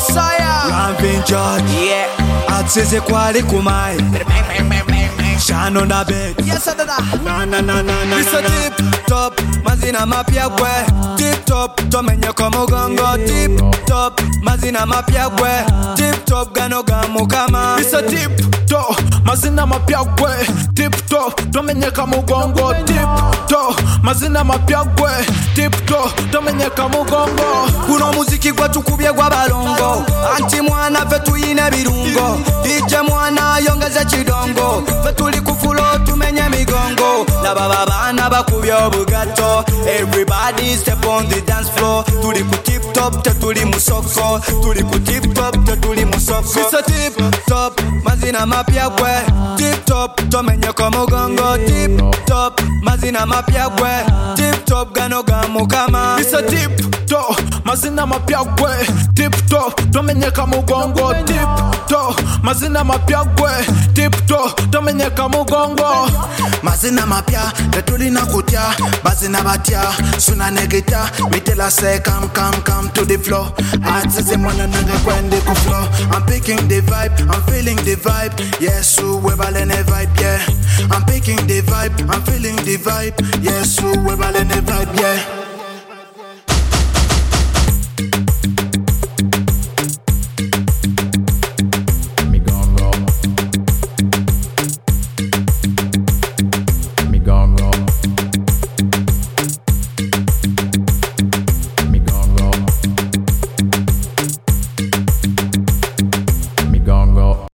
Messiah. Ramping George. Yeah. Atsize kwali kumai. Shine on the bed. Yes, I did that. Na. It's a Tip top, mazina mapya kwe. Tip top, tomenye kwa mugongo. Tip top, mazina mapya kwe. Tip top, gano gamu kama. It's a tip top, mazina mapya kwe. Tip top, tomenyeka mugongo. Tip top, mazina mapya kwe. Tip top, tomenyeka mugongo. Kuno muziki kwa tukubye kwa balongo. Anti mwana fetu ine birungo. DJ mwana yongeze chidongo. Fetu likufulo tumenye migongo. Na baba bana bakubye obugato. Everybody step on the dance floor. Tuli ku tip top tetuli musoko. Tuli ku tip top tetuli musoko. It's a tip top, mazina mapya kwe. Tip top, tomenye kwa mugongo. Tip top, mazina mapya kwe. Tip top, gano gamu kama. It's a tip top, mazina mapya kwe. Tip top, tomenyeka mugongo. Tip top, mazina mapya kwe. Tip top, tomenyeka mugongo. Mazina mapya, tetuli na kutya. Bazina batya, suna negita. Mitela say come to the floor. Atsize mwana nanga kwende ku floor. I'm picking the vibe, I'm feeling the vibe. Yes, we balene vibe, yeah. I'm picking the vibe, I'm feeling the vibe. Yes, we balene vibe, yeah.